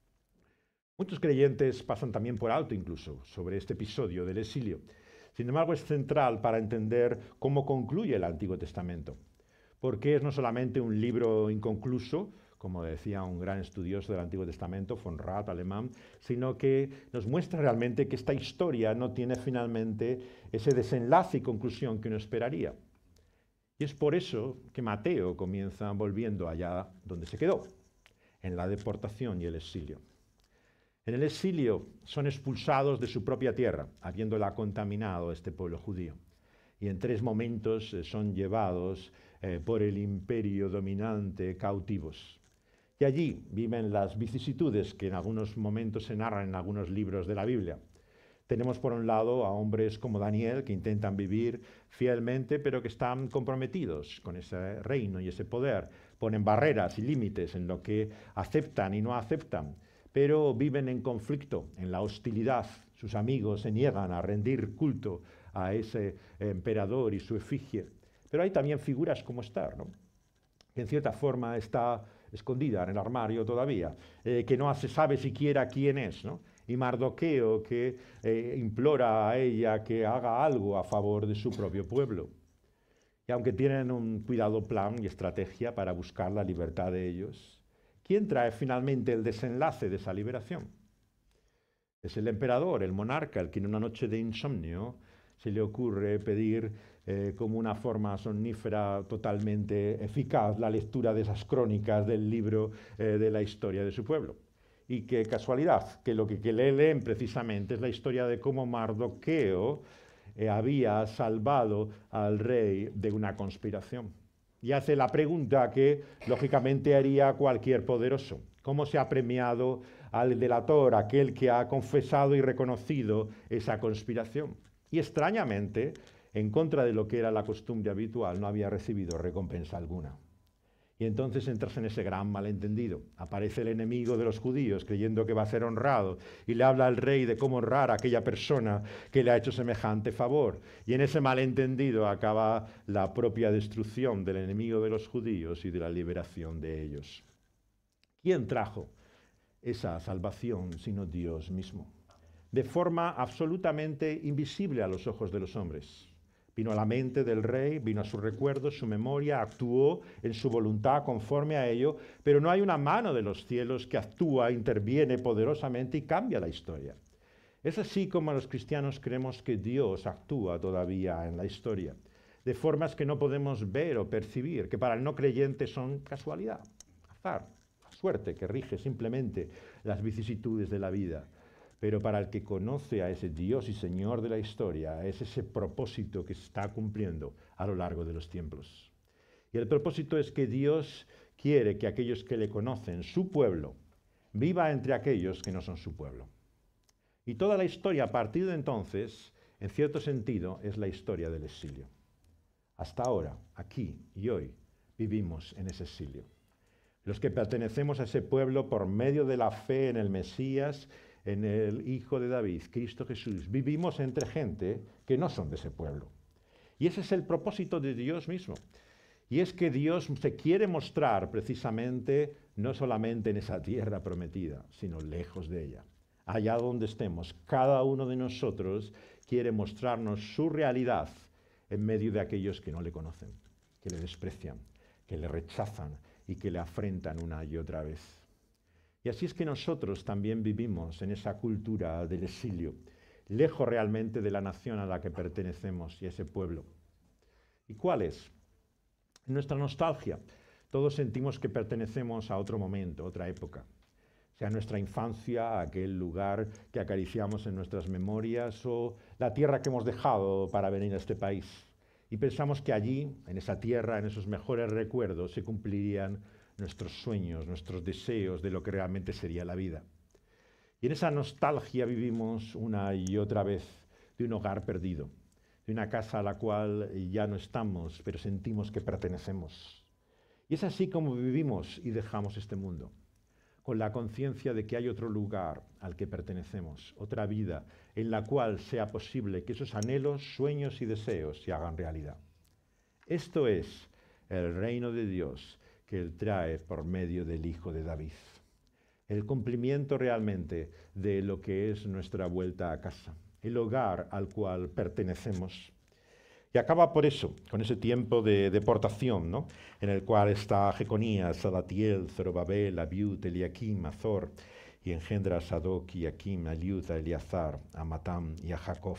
Speaker 1: Muchos creyentes pasan también por alto incluso sobre este episodio del exilio. Sin embargo, es central para entender cómo concluye el Antiguo Testamento, porque es no solamente un libro inconcluso, como decía un gran estudioso del Antiguo Testamento, von Rath, alemán, sino que nos muestra realmente que esta historia no tiene finalmente ese desenlace y conclusión que uno esperaría. Y es por eso que Mateo comienza volviendo allá donde se quedó, en la deportación y el exilio. En el exilio son expulsados de su propia tierra, habiéndola contaminado a este pueblo judío. Y en tres momentos eh, son llevados eh, por el imperio dominante cautivos. Y allí viven las vicisitudes que en algunos momentos se narran en algunos libros de la Biblia. Tenemos por un lado a hombres como Daniel que intentan vivir fielmente, pero que están comprometidos con ese reino y ese poder. Ponen barreras y límites en lo que aceptan y no aceptan, pero viven en conflicto, en la hostilidad. Sus amigos se niegan a rendir culto a ese emperador y su efigie. Pero hay también figuras como Esther, ¿no? Que en cierta forma está escondida en el armario todavía, eh, que no se sabe siquiera quién es, ¿no? Y Mardoqueo que eh, implora a ella que haga algo a favor de su propio pueblo. Y aunque tienen un cuidado plan y estrategia para buscar la libertad de ellos, ¿quién trae finalmente el desenlace de esa liberación? Es el emperador, el monarca, el que en una noche de insomnio se le ocurre pedir eh, como una forma somnífera totalmente eficaz la lectura de esas crónicas del libro eh, de la historia de su pueblo. Y qué casualidad, que lo que, que le leen precisamente es la historia de cómo Mardoqueo eh, había salvado al rey de una conspiración. Y hace la pregunta que lógicamente haría cualquier poderoso. ¿Cómo se ha premiado al delator, aquel que ha confesado y reconocido esa conspiración? Y extrañamente, en contra de lo que era la costumbre habitual, no había recibido recompensa alguna. Y entonces entras en ese gran malentendido. Aparece el enemigo de los judíos creyendo que va a ser honrado y le habla al rey de cómo honrar a aquella persona que le ha hecho semejante favor. Y en ese malentendido acaba la propia destrucción del enemigo de los judíos y de la liberación de ellos. ¿Quién trajo esa salvación sino Dios mismo? De forma absolutamente invisible a los ojos de los hombres. Vino a la mente del rey, vino a su recuerdo, su memoria, actuó en su voluntad conforme a ello, pero no hay una mano de los cielos que actúa, interviene poderosamente y cambia la historia. Es así como los cristianos creemos que Dios actúa todavía en la historia, de formas que no podemos ver o percibir, que para el no creyente son casualidad, azar, suerte que rige simplemente las vicisitudes de la vida. Pero para el que conoce a ese Dios y Señor de la historia, es ese propósito que se está cumpliendo a lo largo de los tiempos. Y el propósito es que Dios quiere que aquellos que le conocen, su pueblo, viva entre aquellos que no son su pueblo. Y toda la historia a partir de entonces, en cierto sentido, es la historia del exilio. Hasta ahora, aquí y hoy, vivimos en ese exilio. Los que pertenecemos a ese pueblo por medio de la fe en el Mesías, en el Hijo de David, Cristo Jesús, vivimos entre gente que no son de ese pueblo. Y ese es el propósito de Dios mismo. Y es que Dios se quiere mostrar precisamente no solamente en esa tierra prometida, sino lejos de ella. Allá donde estemos, cada uno de nosotros quiere mostrarnos su realidad en medio de aquellos que no le conocen, que le desprecian, que le rechazan y que le afrentan una y otra vez. Y así es que nosotros también vivimos en esa cultura del exilio, lejos realmente de la nación a la que pertenecemos y a ese pueblo. ¿Y cuál es? En nuestra nostalgia, todos sentimos que pertenecemos a otro momento, otra época. Sea nuestra infancia, aquel lugar que acariciamos en nuestras memorias o la tierra que hemos dejado para venir a este país. Y pensamos que allí, en esa tierra, en esos mejores recuerdos, se cumplirían nuestros sueños, nuestros deseos de lo que realmente sería la vida. Y en esa nostalgia vivimos una y otra vez de un hogar perdido, de una casa a la cual ya no estamos, pero sentimos que pertenecemos. Y es así como vivimos y dejamos este mundo, con la conciencia de que hay otro lugar al que pertenecemos, otra vida en la cual sea posible que esos anhelos, sueños y deseos se hagan realidad. Esto es el reino de Dios que Él trae por medio del Hijo de David. El cumplimiento realmente de lo que es nuestra vuelta a casa, el hogar al cual pertenecemos. Y acaba por eso, con ese tiempo de deportación, ¿no? En el cual está Jeconías, Salatiel, Zorobabel, Abiud, Eliakim, Azor, y engendra a Sadoc y Akim, a Eliud, a Eleazar, a Matam y a Jacob.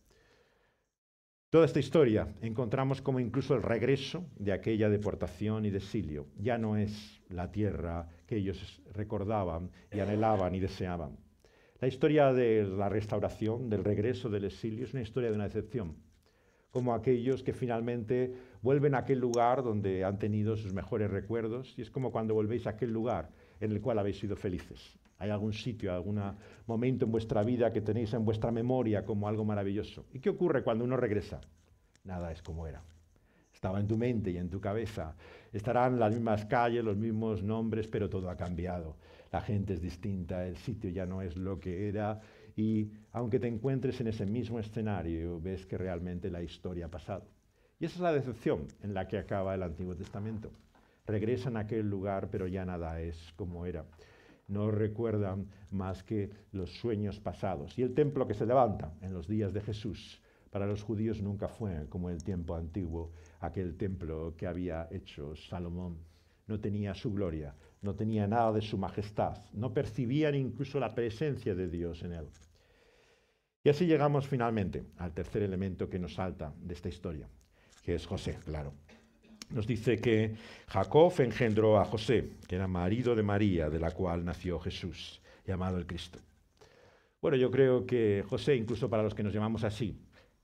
Speaker 1: Toda esta historia encontramos como incluso el regreso de aquella deportación y de exilio. Ya no es la tierra que ellos recordaban y anhelaban y deseaban. La historia de la restauración, del regreso del exilio, es una historia de una decepción. Como aquellos que finalmente vuelven a aquel lugar donde han tenido sus mejores recuerdos, y es como cuando volvéis a aquel lugar en el cual habéis sido felices. Hay algún sitio, algún momento en vuestra vida que tenéis en vuestra memoria como algo maravilloso. ¿Y qué ocurre cuando uno regresa? Nada es como era. Estaba en tu mente y en tu cabeza. Estarán las mismas calles, los mismos nombres, pero todo ha cambiado. La gente es distinta, el sitio ya no es lo que era. Y aunque te encuentres en ese mismo escenario, ves que realmente la historia ha pasado. Y esa es la decepción en la que acaba el Antiguo Testamento. Regresan a aquel lugar, pero ya nada es como era. No recuerdan más que los sueños pasados. Y el templo que se levanta en los días de Jesús, para los judíos nunca fue como el tiempo antiguo, aquel templo que había hecho Salomón. No tenía su gloria, no tenía nada de su majestad, no percibían incluso la presencia de Dios en él. Y así llegamos finalmente al tercer elemento que nos salta de esta historia, que es José, claro. Nos dice que Jacob engendró a José, que era marido de María, de la cual nació Jesús, llamado el Cristo. Bueno, yo creo que José, incluso para los que nos llamamos así,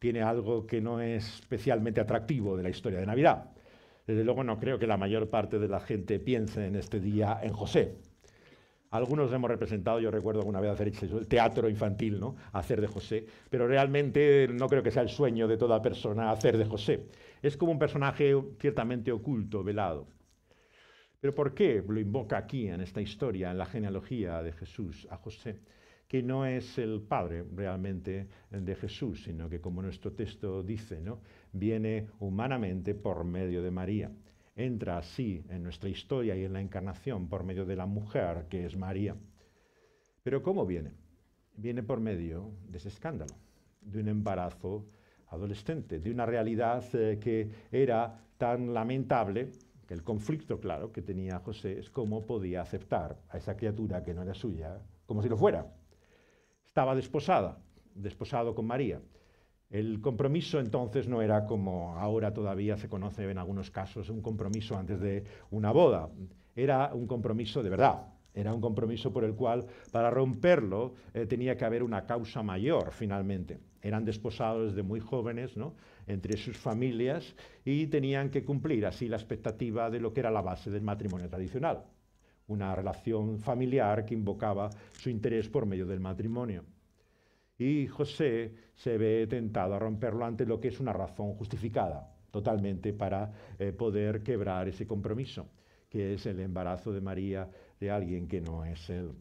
Speaker 1: tiene algo que no es especialmente atractivo de la historia de Navidad. Desde luego no creo que la mayor parte de la gente piense en este día en José. Algunos hemos representado, yo recuerdo alguna vez hacer el teatro infantil, ¿no? Hacer de José, pero realmente no creo que sea el sueño de toda persona hacer de José. Es como un personaje ciertamente oculto, velado. Pero ¿por qué lo invoca aquí en esta historia, en la genealogía de Jesús a José? Que no es el padre realmente de Jesús, sino que, como nuestro texto dice, ¿no? Viene humanamente por medio de María. Entra así en nuestra historia y en la encarnación por medio de la mujer que es María. Pero ¿cómo viene? Viene por medio de ese escándalo, de un embarazo adolescente, de una realidad eh, que era tan lamentable, que el conflicto, claro, que tenía José es cómo podía aceptar a esa criatura que no era suya, como si lo fuera. Estaba desposada, desposado con María. El compromiso entonces no era como ahora todavía se conoce en algunos casos, un compromiso antes de una boda. Era un compromiso de verdad. Era un compromiso por el cual, para romperlo, eh, tenía que haber una causa mayor, finalmente. Eran desposados desde muy jóvenes, ¿no?, entre sus familias, y tenían que cumplir así la expectativa de lo que era la base del matrimonio tradicional. Una relación familiar que invocaba su interés por medio del matrimonio. Y José se ve tentado a romperlo ante lo que es una razón justificada, totalmente, para eh, poder quebrar ese compromiso, que es el embarazo de María de alguien que no es él.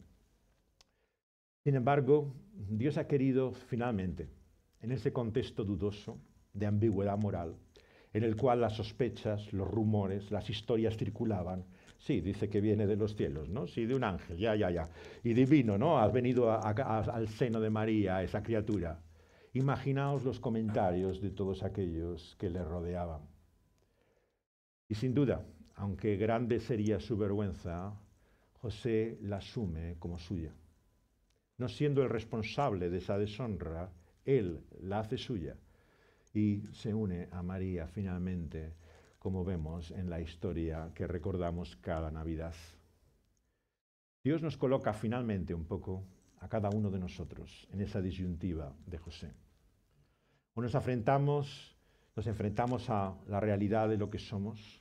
Speaker 1: Sin embargo, Dios ha querido finalmente, en ese contexto dudoso, de ambigüedad moral, en el cual las sospechas, los rumores, las historias circulaban. Sí, dice que viene de los cielos, ¿no? Sí, de un ángel, ya, ya, ya. Y divino, ¿no? Has venido a, a, al seno de María, esa criatura. Imaginaos los comentarios de todos aquellos que le rodeaban. Y sin duda, aunque grande sería su vergüenza, José la asume como suya. No siendo el responsable de esa deshonra, él la hace suya y se une a María finalmente, como vemos en la historia que recordamos cada Navidad. Dios nos coloca finalmente un poco a cada uno de nosotros en esa disyuntiva de José. O nos enfrentamos, nos enfrentamos a la realidad de lo que somos,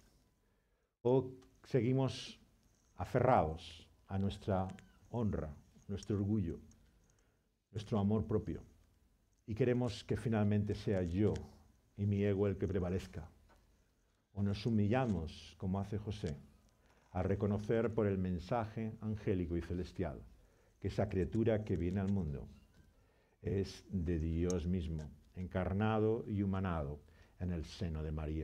Speaker 1: o seguimos aferrados a nuestra honra, nuestro orgullo, nuestro amor propio, y queremos que finalmente sea yo y mi ego el que prevalezca. O nos humillamos, como hace José, a reconocer por el mensaje angélico y celestial que esa criatura que viene al mundo es de Dios mismo, encarnado y humanado en el seno de María.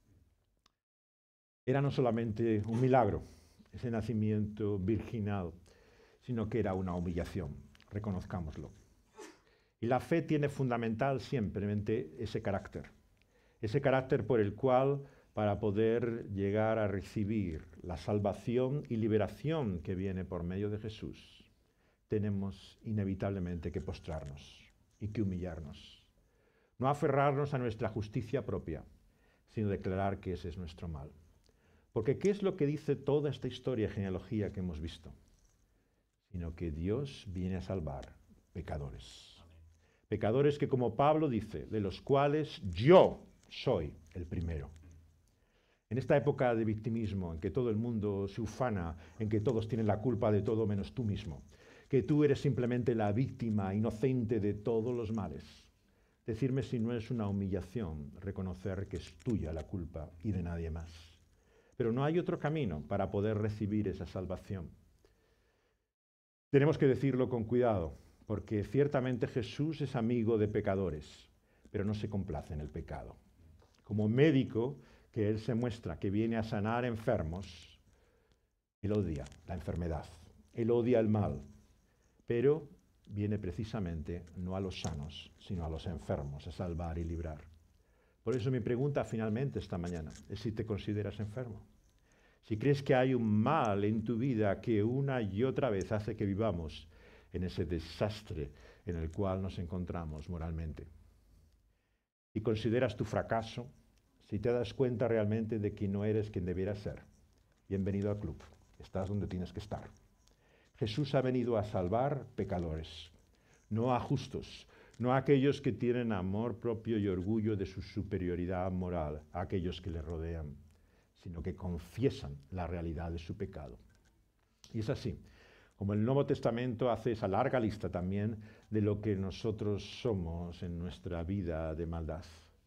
Speaker 1: Era no solamente un milagro, ese nacimiento virginal, sino que era una humillación, reconozcámoslo. Y la fe tiene fundamental simplemente ese carácter, ese carácter por el cual, para poder llegar a recibir la salvación y liberación que viene por medio de Jesús, tenemos inevitablemente que postrarnos y que humillarnos. No aferrarnos a nuestra justicia propia, sino declarar que ese es nuestro mal. Porque ¿qué es lo que dice toda esta historia y genealogía que hemos visto? Sino que Dios viene a salvar pecadores. Pecadores que, como Pablo dice, de los cuales yo soy el primero. En esta época de victimismo, en que todo el mundo se ufana, en que todos tienen la culpa de todo menos tú mismo, que tú eres simplemente la víctima inocente de todos los males, decirme si no es una humillación reconocer que es tuya la culpa y de nadie más. Pero no hay otro camino para poder recibir esa salvación. Tenemos que decirlo con cuidado, porque ciertamente Jesús es amigo de pecadores, pero no se complace en el pecado. Como médico, que Él se muestra que viene a sanar enfermos, Él odia la enfermedad, Él odia el mal, pero viene precisamente no a los sanos, sino a los enfermos, a salvar y librar. Por eso mi pregunta finalmente esta mañana es si te consideras enfermo. Si crees que hay un mal en tu vida que una y otra vez hace que vivamos en ese desastre en el cual nos encontramos moralmente. Si consideras tu fracaso, si te das cuenta realmente de que no eres quien debieras ser, bienvenido al club, estás donde tienes que estar. Jesús ha venido a salvar pecadores, no a justos, no a aquellos que tienen amor propio y orgullo de su superioridad moral, a aquellos que le rodean, sino que confiesan la realidad de su pecado. Y es así, como el Nuevo Testamento hace esa larga lista también de lo que nosotros somos en nuestra vida de maldad.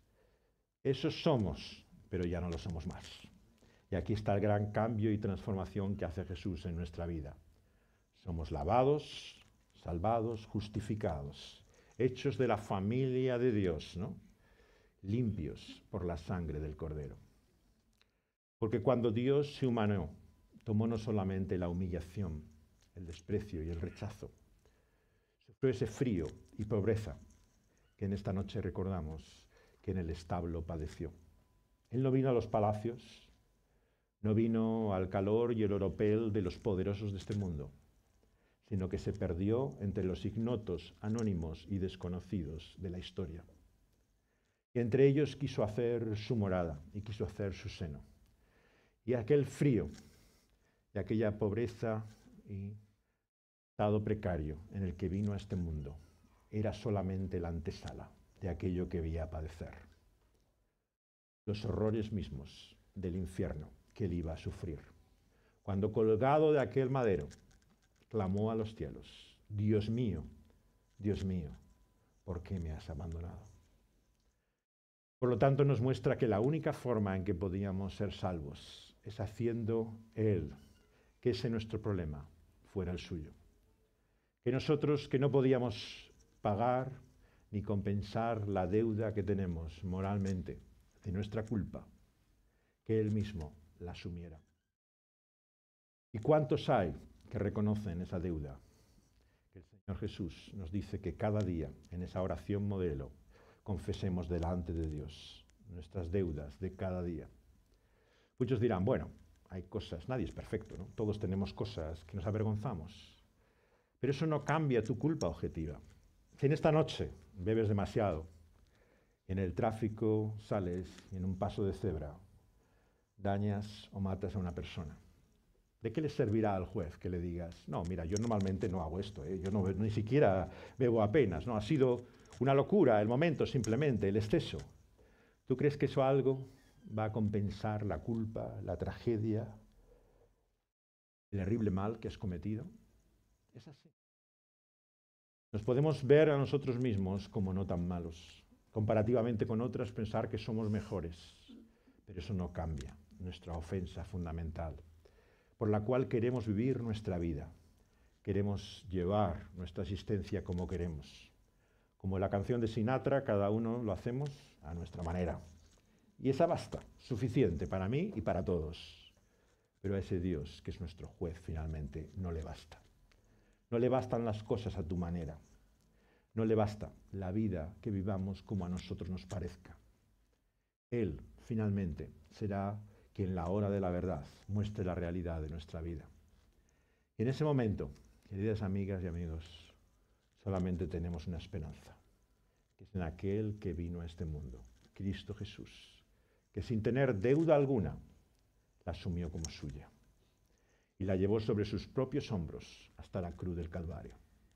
Speaker 1: Esos somos, pero ya no lo somos más. Y aquí está el gran cambio y transformación que hace Jesús en nuestra vida. Somos lavados, salvados, justificados, hechos de la familia de Dios, ¿no? Limpios por la sangre del Cordero. Porque cuando Dios se humanó, tomó no solamente la humillación, el desprecio y el rechazo, sufrió ese frío y pobreza que en esta noche recordamos que en el establo padeció. Él no vino a los palacios, no vino al calor y el oropel de los poderosos de este mundo, sino que se perdió entre los ignotos, anónimos y desconocidos de la historia. Y entre ellos quiso hacer su morada y quiso hacer su seno. Y aquel frío y aquella pobreza y estado precario en el que vino a este mundo era solamente la antesala de aquello que había a padecer. Los horrores mismos del infierno que él iba a sufrir. Cuando colgado de aquel madero, clamó a los cielos: Dios mío, Dios mío, ¿por qué me has abandonado? Por lo tanto, nos muestra que la única forma en que podíamos ser salvos es haciendo Él que ese nuestro problema fuera el suyo. Que nosotros, que no podíamos pagar ni compensar la deuda que tenemos moralmente de nuestra culpa, que Él mismo la asumiera. ¿Y cuántos hay que reconocen esa deuda? Que el Señor Jesús nos dice que cada día, en esa oración modelo, confesemos delante de Dios nuestras deudas de cada día. Muchos dirán, bueno, hay cosas, nadie es perfecto, ¿no? Todos tenemos cosas que nos avergonzamos. Pero eso no cambia tu culpa objetiva. Si en esta noche bebes demasiado, en el tráfico sales y en un paso de cebra dañas o matas a una persona, ¿de qué le servirá al juez que le digas, no, mira, yo normalmente no hago esto, ¿eh? Yo no, ni siquiera bebo apenas, ¿no? Ha sido una locura el momento, simplemente, el exceso. ¿Tú crees que eso algo va a compensar la culpa, la tragedia, el terrible mal que has cometido? Es así. Nos podemos ver a nosotros mismos como no tan malos. Comparativamente con otras, pensar que somos mejores. Pero eso no cambia nuestra ofensa fundamental, por la cual queremos vivir nuestra vida. Queremos llevar nuestra existencia como queremos. Como la canción de Sinatra, cada uno lo hacemos a nuestra manera. Y esa basta, suficiente para mí y para todos. Pero a ese Dios, que es nuestro juez finalmente, no le basta. No le bastan las cosas a tu manera. No le basta la vida que vivamos como a nosotros nos parezca. Él, finalmente, será quien en la hora de la verdad muestre la realidad de nuestra vida. Y en ese momento, queridas amigas y amigos, solamente tenemos una esperanza, que es en aquel que vino a este mundo, Cristo Jesús, que sin tener deuda alguna, la asumió como suya y la llevó sobre sus propios hombros hasta la cruz del Calvario.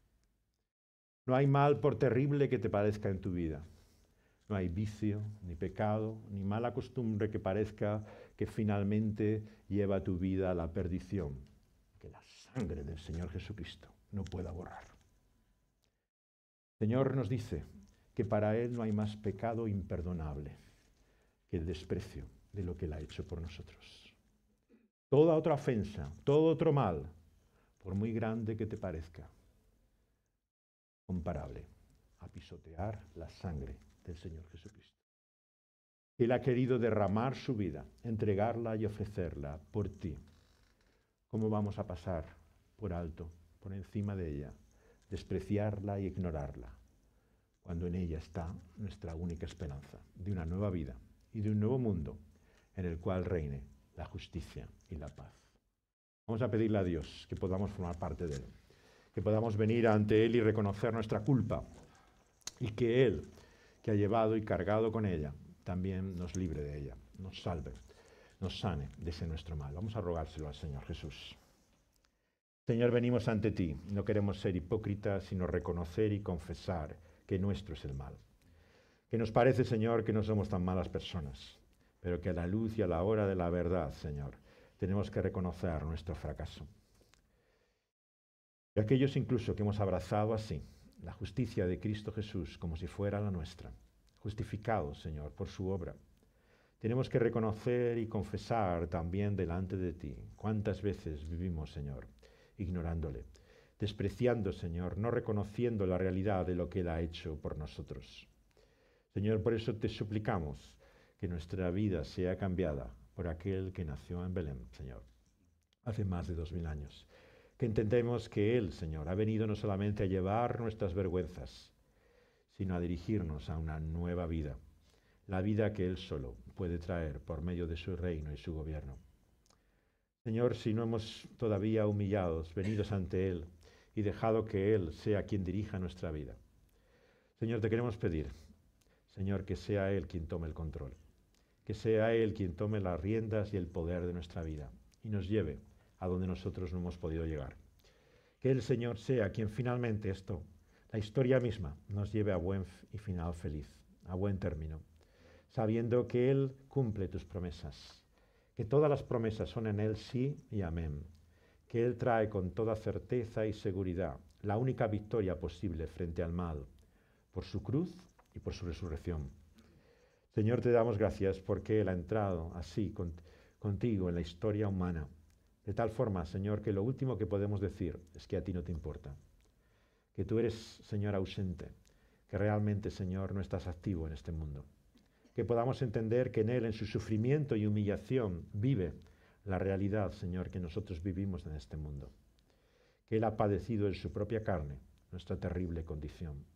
Speaker 1: No hay mal por terrible que te parezca en tu vida. No hay vicio, ni pecado, ni mala costumbre que parezca que finalmente lleva tu vida a la perdición, que la sangre del Señor Jesucristo no pueda borrar. El Señor nos dice que para Él no hay más pecado imperdonable que el desprecio de lo que Él ha hecho por nosotros. Toda otra ofensa, todo otro mal, por muy grande que te parezca, comparable a pisotear la sangre del Señor Jesucristo. Él ha querido derramar su vida, entregarla y ofrecerla por ti. ¿Cómo vamos a pasar por alto, por encima de ella, despreciarla y ignorarla, cuando en ella está nuestra única esperanza de una nueva vida y de un nuevo mundo en el cual reine la justicia y la paz? Vamos a pedirle a Dios que podamos formar parte de Él, que podamos venir ante Él y reconocer nuestra culpa, y que Él, que ha llevado y cargado con ella, también nos libre de ella, nos salve, nos sane de ese nuestro mal. Vamos a rogárselo al Señor Jesús. Señor, venimos ante ti, no queremos ser hipócritas, sino reconocer y confesar que nuestro es el mal. Que nos parece, Señor, que no somos tan malas personas, pero que a la luz y a la hora de la verdad, Señor, tenemos que reconocer nuestro fracaso. Y aquellos incluso que hemos abrazado así la justicia de Cristo Jesús como si fuera la nuestra, justificados, Señor, por su obra, tenemos que reconocer y confesar también delante de ti cuántas veces vivimos, Señor, ignorándole, despreciando, Señor, no reconociendo la realidad de lo que Él ha hecho por nosotros. Señor, por eso te suplicamos que nuestra vida sea cambiada por aquel que nació en Belén, Señor, hace más de dos mil años. Que entendemos que Él, Señor, ha venido no solamente a llevar nuestras vergüenzas, sino a dirigirnos a una nueva vida, la vida que Él solo puede traer por medio de su reino y su gobierno. Señor, si no hemos todavía humillados, venidos ante Él y dejado que Él sea quien dirija nuestra vida, Señor, te queremos pedir, Señor, que sea Él quien tome el control, que sea Él quien tome las riendas y el poder de nuestra vida y nos lleve a donde nosotros no hemos podido llegar. Que el Señor sea quien finalmente esto, la historia misma, nos lleve a buen y final feliz, a buen término, sabiendo que Él cumple tus promesas, que todas las promesas son en Él sí y amén, que Él trae con toda certeza y seguridad la única victoria posible frente al mal, por su cruz y por su resurrección. Señor, te damos gracias porque Él ha entrado así con, contigo en la historia humana, de tal forma, Señor, que lo último que podemos decir es que a ti no te importa, que tú eres, Señor, ausente, que realmente, Señor, no estás activo en este mundo. Que podamos entender que en Él, en su sufrimiento y humillación, vive la realidad, Señor, que nosotros vivimos en este mundo. Que Él ha padecido en su propia carne nuestra terrible condición.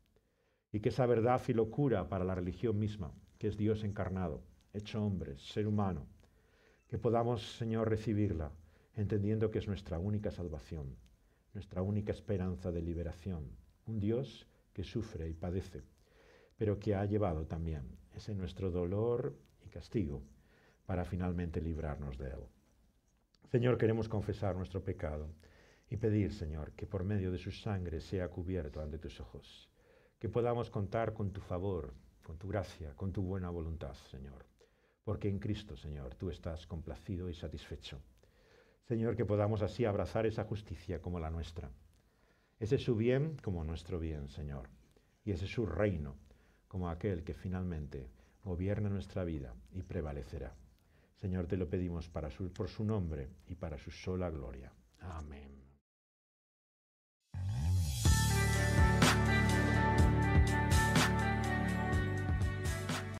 Speaker 1: Y que esa verdad y locura para la religión misma, que es Dios encarnado, hecho hombre, ser humano, que podamos, Señor, recibirla, entendiendo que es nuestra única salvación, nuestra única esperanza de liberación. Un Dios que sufre y padece, pero que ha llevado también ese nuestro dolor y castigo para finalmente librarnos de Él. Señor, queremos confesar nuestro pecado y pedir, Señor, que por medio de su sangre sea cubierto ante tus ojos, que podamos contar con tu favor, con tu gracia, con tu buena voluntad, Señor, porque en Cristo, Señor, tú estás complacido y satisfecho. Señor, que podamos así abrazar esa justicia como la nuestra, ese su bien como nuestro bien, Señor, y ese su reino como aquel que finalmente gobierna nuestra vida y prevalecerá. Señor, te lo pedimos para su, por su nombre y para su sola gloria. Amén.